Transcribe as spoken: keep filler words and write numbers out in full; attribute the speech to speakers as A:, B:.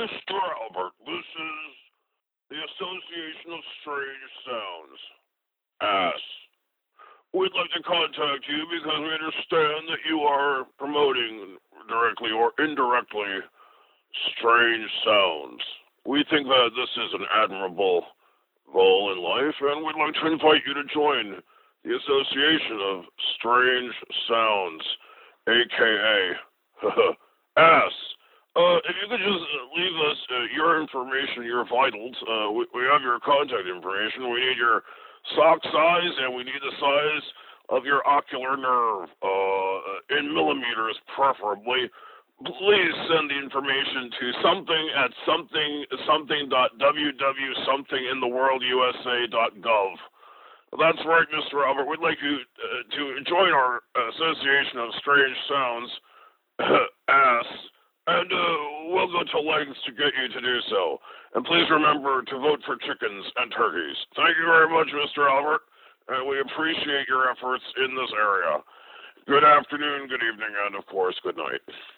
A: Mister Albert, this is the Association of Strange Sounds. Ass. We'd like to contact you because we understand that you are promoting, directly or indirectly, strange sounds. We think that this is an admirable goal in life, and we'd like to invite you to join the Association of Strange Sounds, aka Ass. Uh, if you could just leave us uh, your information, your vitals, uh, we, we have your contact information. We need your sock size, and we need the size of your ocular nerve, uh, in millimeters preferably. Please send the information to something at something something dot www something in the world usa dot gov. That's right, Mister Albert. We'd like you uh, to join our Association of Strange Sounds, ass, and uh, we'll go to lengths to get you to do so. And please remember to vote for chickens and turkeys. Thank you very much, Mister Albert, and we appreciate your efforts in this area. Good afternoon, good evening, and of course, good night.